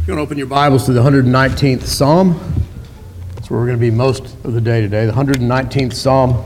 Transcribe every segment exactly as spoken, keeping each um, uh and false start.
You're going to open your Bibles to the one hundred nineteenth Psalm. That's where we're going to be most of the day today, the one hundred nineteenth Psalm.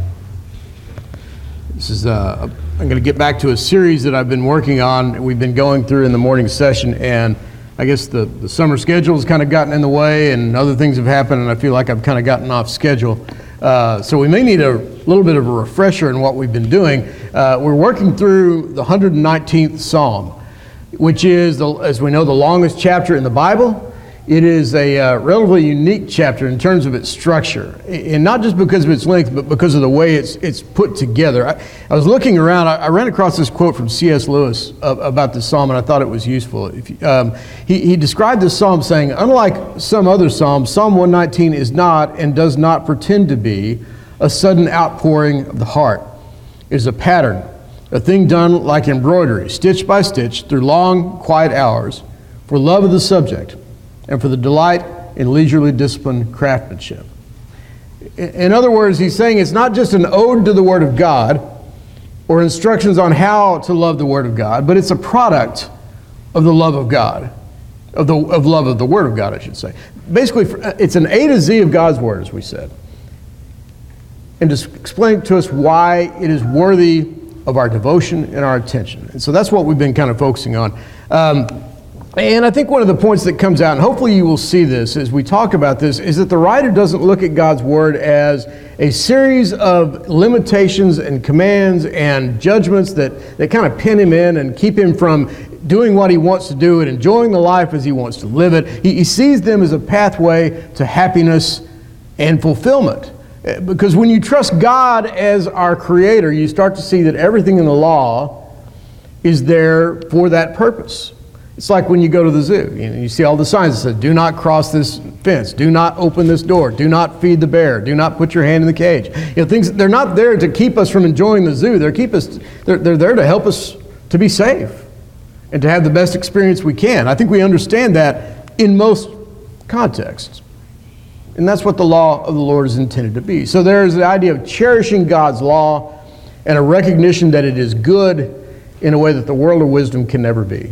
This is, uh, I'm going to get back to a series that I've been working on, we've been going through in the morning session, and I guess the, the summer schedule has kind of gotten in the way, and other things have happened, and I feel like I've kind of gotten off schedule. Uh, so we may need a little bit of a refresher in what we've been doing. Uh, we're working through the one hundred nineteenth Psalm, which is, the, as we know, the longest chapter in the Bible. It is a uh, relatively unique chapter in terms of its structure, and not just because of its length, but because of the way it's it's put together. I, I was looking around, I, I ran across this quote from C S Lewis uh, about this psalm, and I thought it was useful. If you, um, he, he described this psalm saying, unlike some other psalms, Psalm one nineteen is not and does not pretend to be a sudden outpouring of the heart. It is a pattern, a thing done like embroidery, stitch by stitch, through long, quiet hours, for love of the subject, and for the delight in leisurely disciplined craftsmanship. In other words, he's saying it's not just an ode to the Word of God, or instructions on how to love the Word of God, but it's a product of the love of God, of the of love of the Word of God, I should say. Basically, it's an A to Z of God's Word, as we said. And to explain to us why it is worthy of our devotion and our attention. And so that's what we've been kind of focusing on. Um, and I think one of the points that comes out, and hopefully you will see this as we talk about this, is that the writer doesn't look at God's Word as a series of limitations and commands and judgments that, that kind of pin him in and keep him from doing what he wants to do and enjoying the life as he wants to live it. He, he sees them as a pathway to happiness and fulfillment. Because when you trust God as our creator, you start to see that everything in the law is there for that purpose. It's like when you go to the zoo, you know, you see all the signs that say, do not cross this fence, do not open this door, do not feed the bear, do not put your hand in the cage. You know, things, they're not there to keep us from enjoying the zoo. They're, keep us, they're, they're there to help us to be safe and to have the best experience we can. I think we understand that in most contexts. And that's what the law of the Lord is intended to be. So there is the idea of cherishing God's law and a recognition that it is good in a way that the world of wisdom can never be.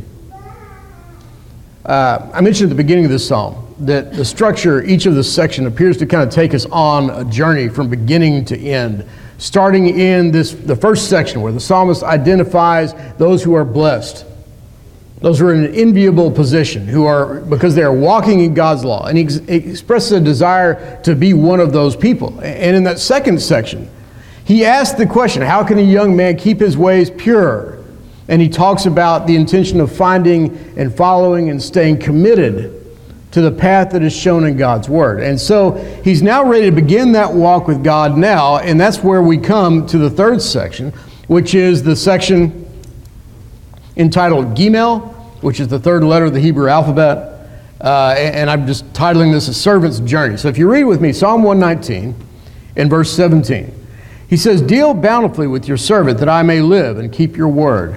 Uh, I mentioned at the beginning of this psalm that the structure, each of the section appears to kind of take us on a journey from beginning to end. Starting in this, the first section where the psalmist identifies those who are blessed. Those who are in an enviable position, who are, because they are walking in God's law. And he, ex- he expresses a desire to be one of those people. And in that second section, he asks the question, how can a young man keep his ways pure? And he talks about the intention of finding and following and staying committed to the path that is shown in God's Word. And so he's now ready to begin that walk with God now, and that's where we come to the third section, which is the section entitled Gimel, which is the third letter of the Hebrew alphabet. Uh, and I'm just titling this A Servant's Journey. So if you read with me Psalm one nineteen in verse seventeen, he says, deal bountifully with your servant that I may live and keep your word.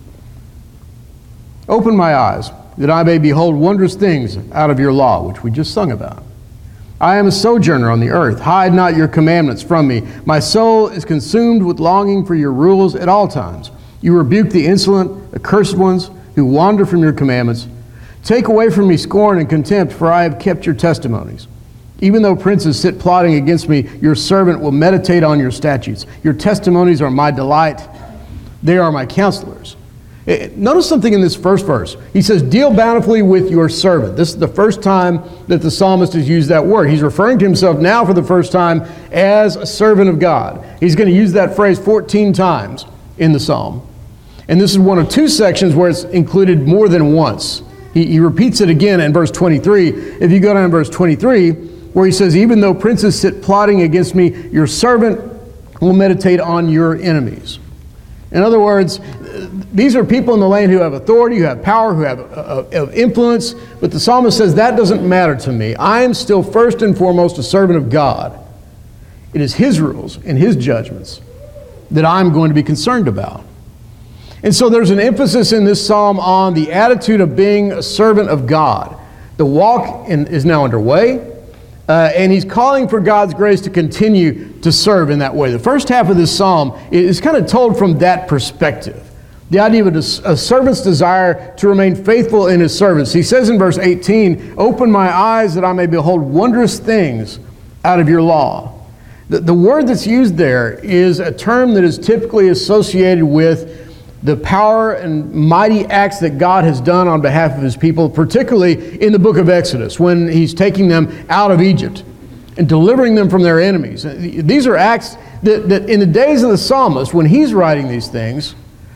Open my eyes that I may behold wondrous things out of your law, which we just sung about. I am a sojourner on the earth. Hide not your commandments from me. My soul is consumed with longing for your rules at all times. You rebuke the insolent, accursed ones who wander from your commandments. Take away from me scorn and contempt, for I have kept your testimonies. Even though princes sit plotting against me, your servant will meditate on your statutes. Your testimonies are my delight. They are my counselors. Notice something in this first verse. He says, deal bountifully with your servant. This is the first time that the psalmist has used that word. He's referring to himself now for the first time as a servant of God. He's going to use that phrase fourteen times in the psalm. And this is one of two sections where it's included more than once. He, he repeats it again in verse twenty-three. If you go down to verse twenty-three, where he says, even though princes sit plotting against me, your servant will meditate on your enemies. In other words, these are people in the land who have authority, who have power, who have uh, uh, influence. But the psalmist says, that doesn't matter to me. I am still first and foremost a servant of God. It is His rules and His judgments that I'm going to be concerned about. And so there's an emphasis in this psalm on the attitude of being a servant of God. The walk in, is now underway, uh, and he's calling for God's grace to continue to serve in that way. The first half of this psalm is kind of told from that perspective. The idea of a, a servant's desire to remain faithful in his service. He says in verse eighteen, "Open my eyes that I may behold wondrous things out of your law." The, the word that's used there is a term that is typically associated with the power and mighty acts that God has done on behalf of his people, particularly in the book of Exodus, when he's taking them out of Egypt and delivering them from their enemies. These are acts that, that in the days of the psalmist, when he's writing these things,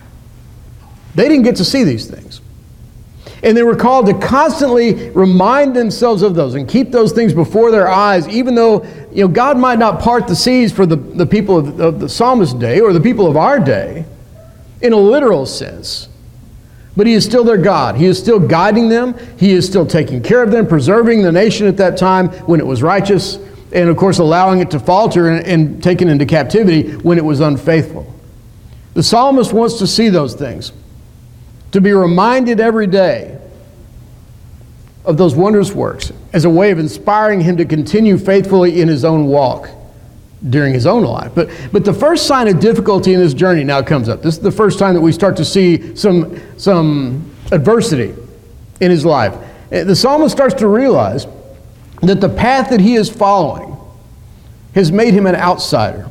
they didn't get to see these things. And they were called to constantly remind themselves of those and keep those things before their eyes, even though, you know, God might not part the seas for the, the people of, of the psalmist's day or the people of our day in a literal sense. But he is still their God. He is still guiding them. He is still taking care of them, preserving the nation at that time when it was righteous, and of course allowing it to falter and, and taken into captivity when it was unfaithful. The psalmist wants to see those things, to be reminded every day of those wondrous works as a way of inspiring him to continue faithfully in his own walk during his own life. But, but the first sign of difficulty in this journey now comes up. This is the first time that we start to see some, some adversity in his life. The psalmist starts to realize that the path that he is following has made him an outsider.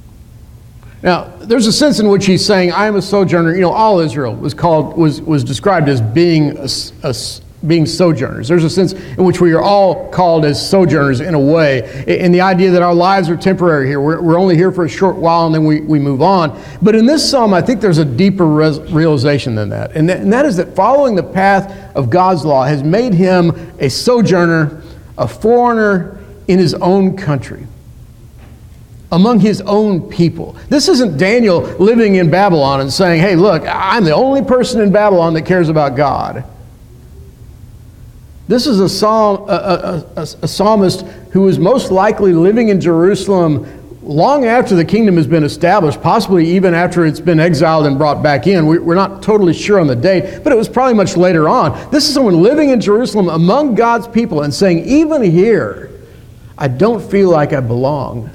Now, there's a sense in which he's saying, I am a sojourner. You know, all Israel was called, was, was described as being, a, a, being sojourners. There's a sense in which we are all called as sojourners in a way, in the idea that our lives are temporary here. We're, we're only here for a short while and then we, we move on. But in this psalm, I think there's a deeper res- realization than that. And, that. and that is that following the path of God's law has made him a sojourner, a foreigner in his own country, among his own people. This isn't Daniel living in Babylon and saying, hey, look, I'm the only person in Babylon that cares about God. This is a, psalm, a, a, a, a psalmist who is most likely living in Jerusalem long after the kingdom has been established, possibly even after it's been exiled and brought back in. We're not totally sure on the date, but it was probably much later on. This is someone living in Jerusalem among God's people and saying, even here, I don't feel like I belong.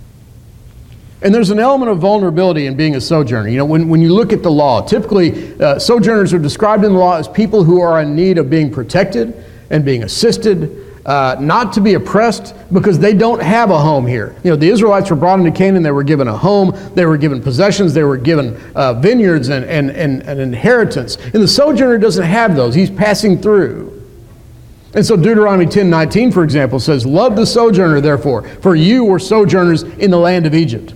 And there's an element of vulnerability in being a sojourner. You know, when, when you look at the law, typically uh, sojourners are described in the law as people who are in need of being protected and being assisted, uh, not to be oppressed because they don't have a home here. You know, the Israelites were brought into Canaan, they were given a home, they were given possessions, they were given uh, vineyards and, and, and, and inheritance. And the sojourner doesn't have those. He's passing through. And so Deuteronomy ten nineteen, for example, says, love the sojourner, therefore, for you were sojourners in the land of Egypt.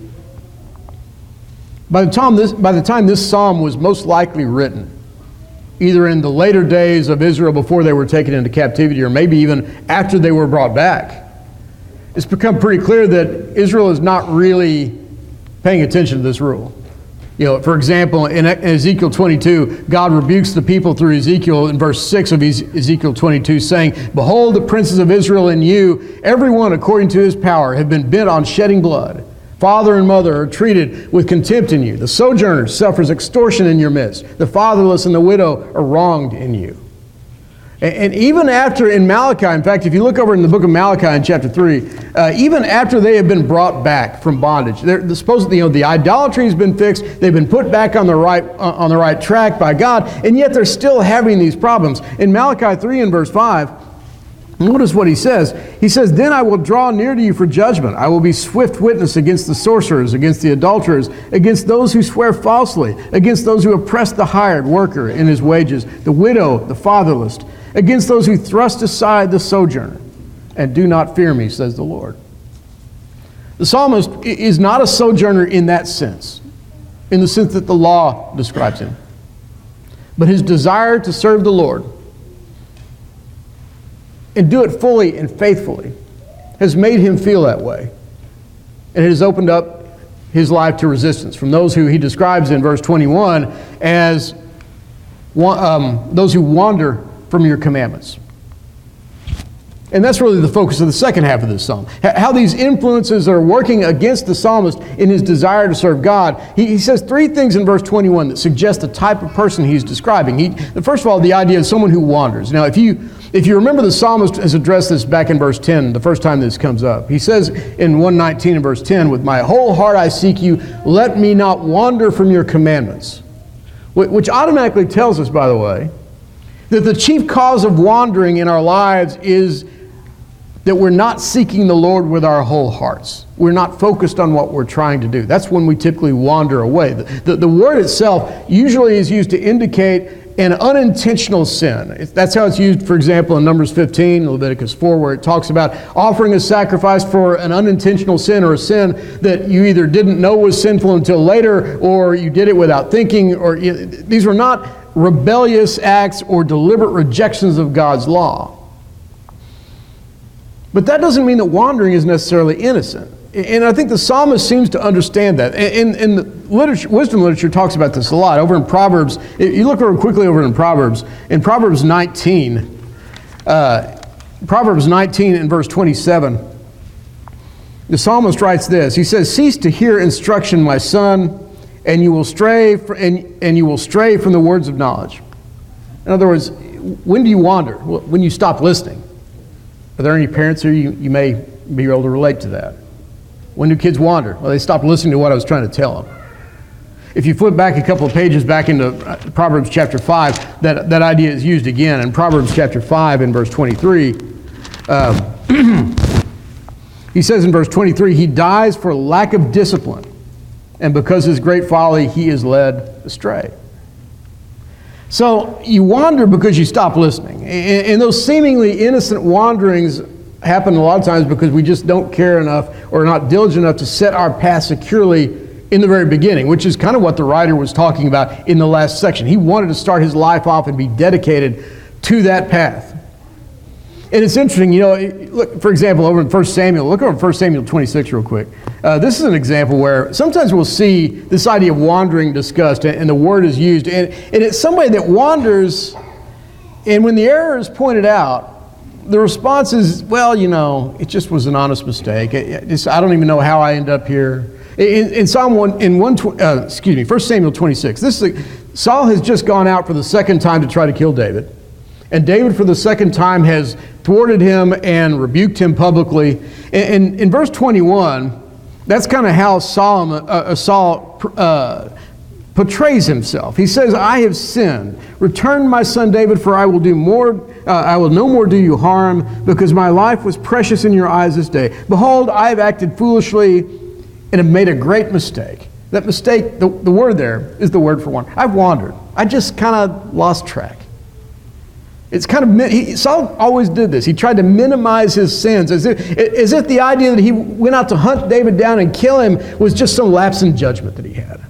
By the time this, by the time this psalm was most likely written, either in the later days of Israel before they were taken into captivity or maybe even after they were brought back, it's become pretty clear that Israel is not really paying attention to this rule. You know, for example, in Ezekiel twenty-two, God rebukes the people through Ezekiel in verse six of Ezekiel twenty-two, saying, behold, the princes of Israel and you, everyone according to his power, have been bent on shedding blood. Father and mother are treated with contempt in you. The sojourner suffers extortion in your midst. The fatherless and the widow are wronged in you. And, and even after in Malachi, in fact, if you look over in the book of Malachi in chapter three, uh, even after they have been brought back from bondage, they're, they're supposed to, you know, the idolatry has been fixed. They've been put back on the right uh, on the right track by God, and yet they're still having these problems. In Malachi three and verse five. Notice what he says. He says, then I will draw near to you for judgment. I will be swift witness against the sorcerers, against the adulterers, against those who swear falsely, against those who oppress the hired worker in his wages, the widow, the fatherless, against those who thrust aside the sojourner, and do not fear me, says the Lord. The psalmist is not a sojourner in that sense, in the sense that the law describes him. But his desire to serve the Lord and do it fully and faithfully has made him feel that way. And it has opened up his life to resistance from those who he describes in verse twenty-one as um, those who wander from your commandments. And that's really the focus of the second half of this psalm. How these influences are working against the psalmist in his desire to serve God. He, he says three things in verse twenty-one that suggest the type of person he's describing. He, first of all, the idea of someone who wanders. Now, if you if you remember, the psalmist has addressed this back in verse ten, the first time this comes up. He says in one nineteen and verse ten, with my whole heart I seek you, let me not wander from your commandments. which automatically tells us, by the way, that the chief cause of wandering in our lives is that we're not seeking the Lord with our whole hearts. We're not focused on what we're trying to do. That's when we typically wander away. The, the, the word itself usually is used to indicate an unintentional sin. It's, that's how it's used, for example, in Numbers fifteen, Leviticus four, where it talks about offering a sacrifice for an unintentional sin, or a sin that you either didn't know was sinful until later, or you did it without thinking. Or you, these were not rebellious acts or deliberate rejections of God's law. But that doesn't mean that wandering is necessarily innocent. And I think the psalmist seems to understand that. And, and the literature, wisdom literature talks about this a lot. Over in Proverbs, if you look over quickly over in Proverbs, in Proverbs nineteen, uh, Proverbs nineteen and verse twenty-seven, the psalmist writes this. He says, "Cease to hear instruction, my son, and you will stray fr- and, and you will stray from the words of knowledge." In other words, when do you wander? Well, when you stop listening. Are there any parents here? You, you may be able to relate to that. When do kids wander? Well, they stop listening to what I was trying to tell them. If you flip back a couple of pages back into Proverbs chapter five, that, that idea is used again. In Proverbs chapter five in verse twenty-three, um, he says in verse twenty-three, "He dies for lack of discipline, and because of his great folly, he is led astray." So you wander because you stop listening. And, and those seemingly innocent wanderings happen a lot of times because we just don't care enough or not diligent enough to set our path securely in the very beginning, which is kind of what the writer was talking about in the last section. He wanted to start his life off and be dedicated to that path. And it's interesting, you know, look, for example, over in First Samuel, look over First Samuel twenty-six real quick. Uh, this is an example where sometimes we'll see this idea of wandering discussed, and, and the word is used, and, and it's somebody that wanders, and when the error is pointed out, the response is, well, you know, it just was an honest mistake. It, it just, I don't even know how I end up here. In, in Psalm one, in one, uh, excuse me, First Samuel twenty-six, this is a, Saul has just gone out for the second time to try to kill David. And David, for the second time, has thwarted him and rebuked him publicly. And, and in verse twenty-one, that's kind of how Saul, uh, Saul uh, portrays himself. He says, "I have sinned. Return, my son David, for I will do more. Uh, I will no more do you harm, because my life was precious in your eyes this day. Behold, I have acted foolishly and have made a great mistake." That mistake, the, the word there is the word for one. I've wandered. I just kind of lost track. It's kind of, he, Saul always did this. He tried to minimize his sins, as if, as if the idea that he went out to hunt David down and kill him was just some lapse in judgment that he had.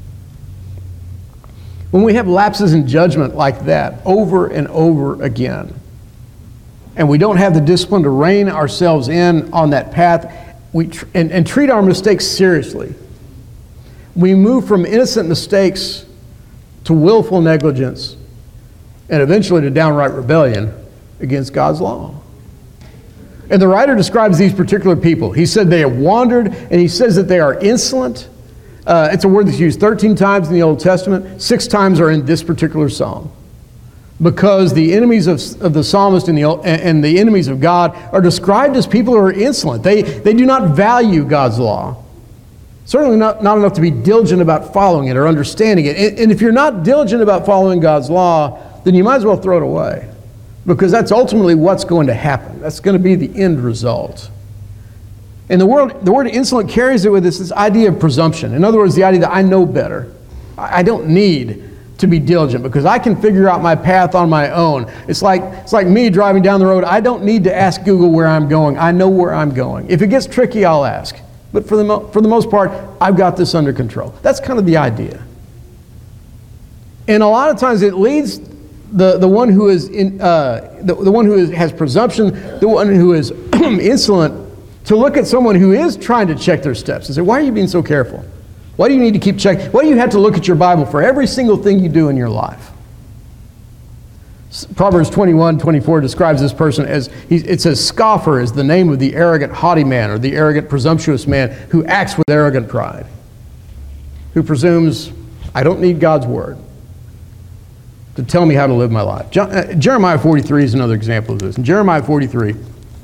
When we have lapses in judgment like that over and over again, and we don't have the discipline to rein ourselves in on that path we tr- and, and treat our mistakes seriously, we move from innocent mistakes to willful negligence, and eventually to downright rebellion against God's law. And the writer describes these particular people. He said they have wandered, and he says that they are insolent. Uh, it's a word that's used thirteen times in the Old Testament. Six times are in this particular psalm. Because the enemies of, of the psalmist and the, and the enemies of God are described as people who are insolent. They, they do not value God's law. Certainly not, not enough to be diligent about following it or understanding it. And, and if you're not diligent about following God's law, then you might as well throw it away, because that's ultimately what's going to happen. That's going to be the end result. And the word, the word insolent carries it with this, this idea of presumption. In other words, the idea that I know better. I don't need to be diligent because I can figure out my path on my own. It's like, it's like me driving down the road. I don't need to ask Google where I'm going. I know where I'm going. If it gets tricky, I'll ask. But for the, mo- for the most part, I've got this under control. That's kind of the idea. And a lot of times it leads The, the one who is in, uh, the, the one who is, has presumption, the one who is insolent, to look at someone who is trying to check their steps and say, why are you being so careful? Why do you need to keep checking? Why do you have to look at your Bible for every single thing you do in your life? Proverbs twenty-one, twenty-four describes this person as, he, it says, scoffer is the name of the arrogant, haughty man, or the arrogant, presumptuous man who acts with arrogant pride, who presumes, I don't need God's word to tell me how to live my life. John, uh, Jeremiah forty-three is another example of this. In Jeremiah forty-three,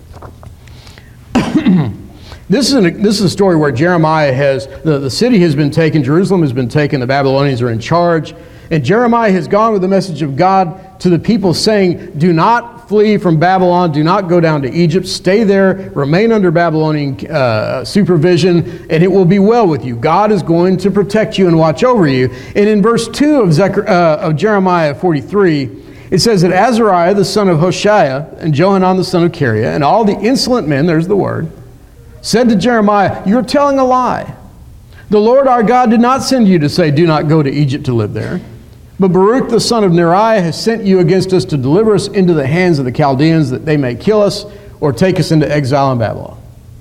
this is, an, this is a story where Jeremiah has, the, the city has been taken, Jerusalem has been taken, the Babylonians are in charge, And Jeremiah has gone with the message of God to the people saying, do not flee from Babylon, do not go down to Egypt, stay there, remain under Babylonian uh, supervision, and it will be well with you. God is going to protect you and watch over you. And in verse two of, Zechar- uh, of Jeremiah forty-three, it says that Azariah, the son of Hoshea, and Johanan, the son of Kareah, and all the insolent men, there's the word, said to Jeremiah, you're telling a lie. The Lord our God did not send you to say, do not go to Egypt to live there. But Baruch, the son of Neriah, has sent you against us to deliver us into the hands of the Chaldeans, that they may kill us or take us into exile in Babylon.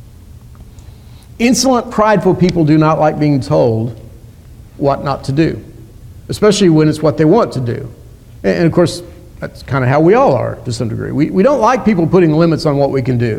Insolent, prideful people do not like being told what not to do, especially when it's what they want to do. And of course, that's kind of how we all are to some degree. We, we don't like people putting limits on what we can do.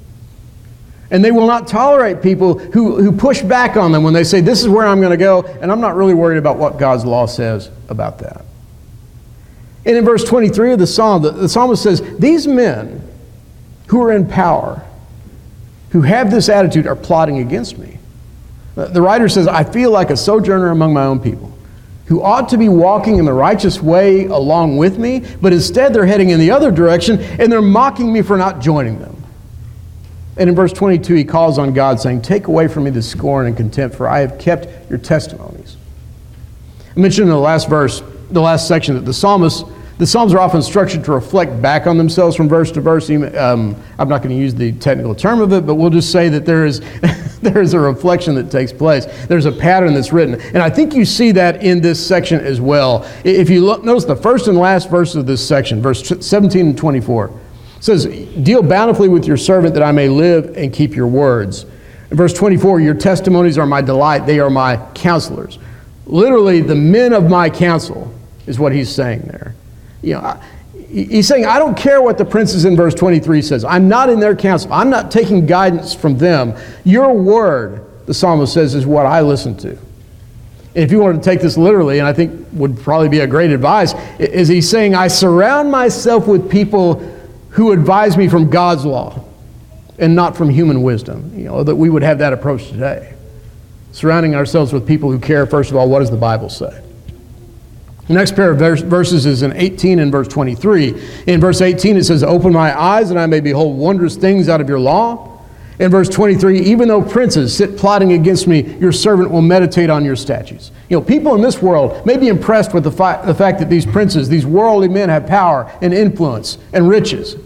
And they will not tolerate people who, who push back on them when they say, this is where I'm going to go, and I'm not really worried about what God's law says about that. And in verse twenty-three of the psalm, the, the psalmist says, these men who are in power, who have this attitude, are plotting against me. The, the writer says, I feel like a sojourner among my own people, who ought to be walking in the righteous way along with me, but instead they're heading in the other direction, and they're mocking me for not joining them. And in verse twenty-two, he calls on God, saying, take away from me the scorn and contempt, for I have kept your testimonies. I mentioned in the last verse, the last section, that the psalmist, the psalms are often structured to reflect back on themselves from verse to verse. Um, I'm not going to use the technical term of it, but we'll just say that there is there is a reflection that takes place. There's a pattern that's written. And I think you see that in this section as well. If you look, notice the first and last verse of this section, verse seventeen and twenty-four. It says, deal bountifully with your servant that I may live and keep your words. In verse twenty-four, your testimonies are my delight. They are my counselors. Literally, the men of my counsel is what he's saying there. You know, I, he's saying, I don't care what the princes in verse twenty-three says. I'm not in their counsel. I'm not taking guidance from them. Your word, the psalmist says, is what I listen to. And if you wanted to take this literally, and I think would probably be a great advice, is he's saying, I surround myself with people who advise me from God's law and not from human wisdom. You know, that we would have that approach today. Surrounding ourselves with people who care, first of all, what does the Bible say? The next pair of vers- verses is in eighteen and verse twenty-three. In verse eighteen it says, open my eyes that I may behold wondrous things out of your law. In verse twenty-three, even though princes sit plotting against me, your servant will meditate on your statutes. You know, people in this world may be impressed with the, fi- the fact that these princes, these worldly men, have power and influence and riches.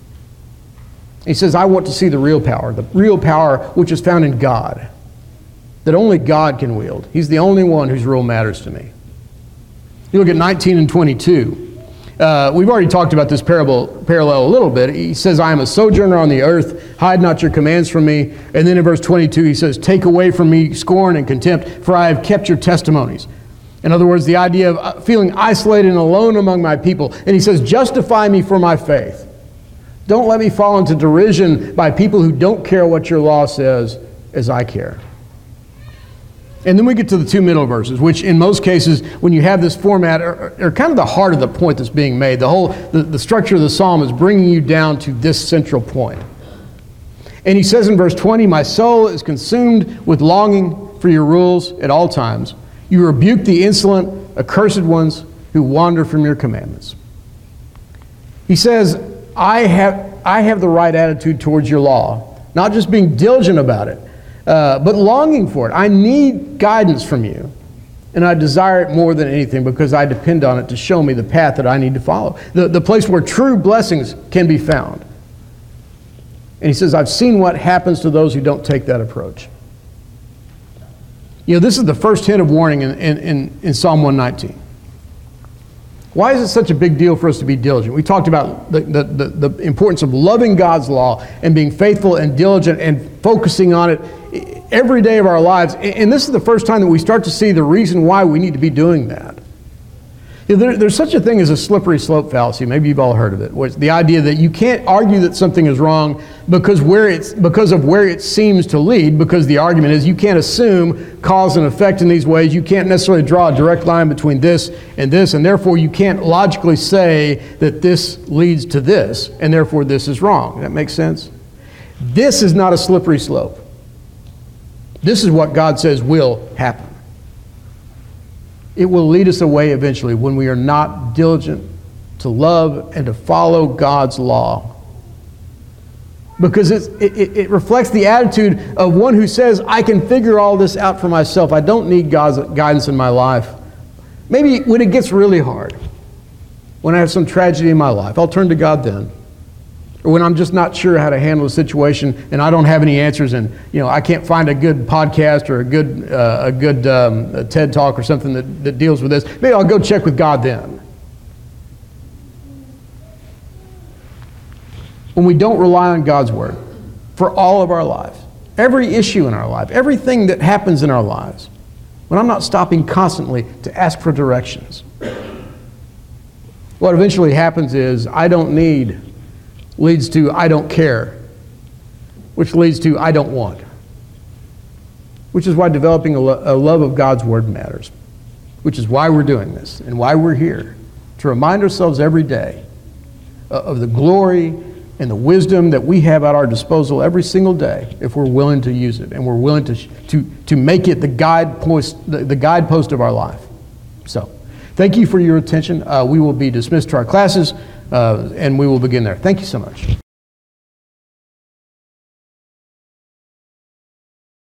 He says, I want to see the real power, the real power which is found in God, that only God can wield. He's the only one whose rule matters to me. You look at nineteen and twenty-two. Uh, we've already talked about this parable, parallel a little bit. He says, I am a sojourner on the earth, hide not your commands from me. And then in verse twenty-two, he says, take away from me scorn and contempt, for I have kept your testimonies. In other words, the idea of feeling isolated and alone among my people. And he says, justify me for my faith. Don't let me fall into derision by people who don't care what your law says as I care. And then we get to the two middle verses, which in most cases, when you have this format, are, are kind of the heart of the point that's being made. The whole, the, the structure of the psalm is bringing you down to this central point. And he says in verse twenty, my soul is consumed with longing for your rules at all times. You rebuke the insolent, accursed ones who wander from your commandments. He says, I have, I have the right attitude towards your law, not just being diligent about it, Uh, but longing for it. I need guidance from you. And I desire it more than anything because I depend on it to show me the path that I need to follow. The, the place where true blessings can be found. And he says, I've seen what happens to those who don't take that approach. You know, this is the first hint of warning in, in, in, in Psalm one nineteen. Why is it such a big deal for us to be diligent? We talked about the, the, the, the importance of loving God's law and being faithful and diligent and focusing on it every day of our lives. And this is the first time that we start to see the reason why we need to be doing that. You know, there, there's such a thing as a slippery slope fallacy. Maybe you've all heard of it. Where it's the idea that you can't argue that something is wrong because where it's because of where it seems to lead, because the argument is you can't assume cause and effect in these ways. You can't necessarily draw a direct line between this and this, and therefore you can't logically say that this leads to this, and therefore this is wrong. That makes sense? This is not a slippery slope. This is what God says will happen. It will lead us away eventually when we are not diligent to love and to follow God's law. Because it's, it, it reflects the attitude of one who says, I can figure all this out for myself. I don't need God's guidance in my life. Maybe when it gets really hard, when I have some tragedy in my life, I'll turn to God then. Or when I'm just not sure how to handle a situation and I don't have any answers, and you know I can't find a good podcast or a good uh, a good um, a TED Talk or something that, that deals with this, maybe I'll go check with God then. When we don't rely on God's Word for all of our lives, every issue in our life, everything that happens in our lives, when I'm not stopping constantly to ask for directions, what eventually happens is I don't need leads to I don't care, which leads to I don't want, which is why developing a, lo- a love of God's Word matters, which is why we're doing this and why we're here, to remind ourselves every day uh, of the glory and the wisdom that we have at our disposal every single day if we're willing to use it and we're willing to, to, to make it the guidepost, the, the guidepost of our life. So, thank you for your attention. Uh, we will be dismissed to our classes, uh, and we will begin there. Thank you so much.